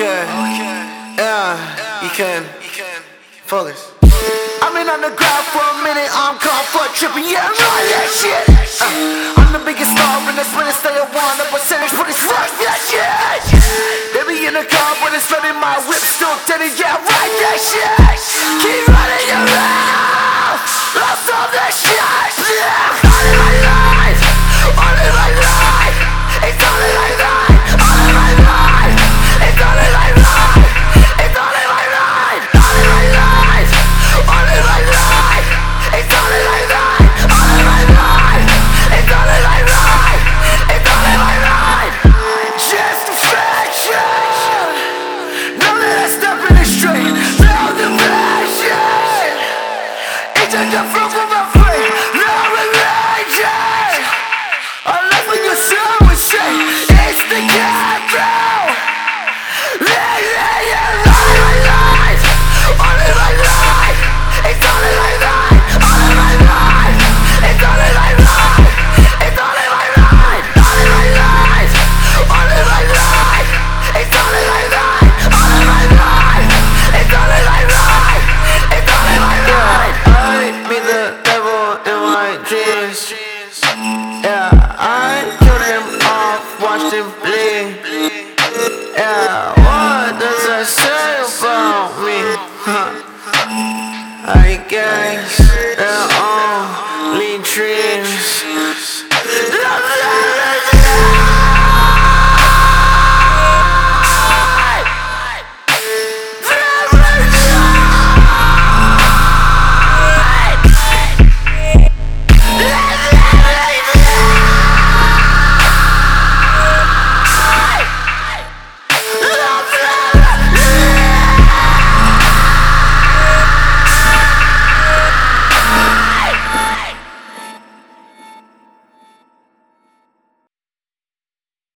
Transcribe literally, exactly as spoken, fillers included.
Okay, yeah, you can focus. I've been on the ground for a minute, I'm caught for tripping, yeah, I'm on that shit. uh, I'm the biggest star in this minute, stay at one, the percentage, but it's fuck that shit. They be in the car, but it's letting my whip still dead, yeah, right that shit. Keep running your mouth, lost all that shit. Yeah, all in my life, all in my life, it's all in my life, all in my life, it's all in my life, it's all in my life, all in my life, all in my life, it's all in my life, all in my life, it's all in my life, it's all in my life. Just a fraction. Now that I step in the street, feel the passion. It's a different from my faith, no religion. Unless when you soul would say, it's the capital. Yeah, yeah, yeah, all in my life, all in my life, it's all in my life, all in my life, it's all in my life, it's all in my life, all in my life, all in my life, it's all in my life, all in my life, it's all in my life, it's all in my life. I meet the devil in my dreams. Yeah, I killed him off, watched him bleed. Yeah, what does that say about me? Huh. I guess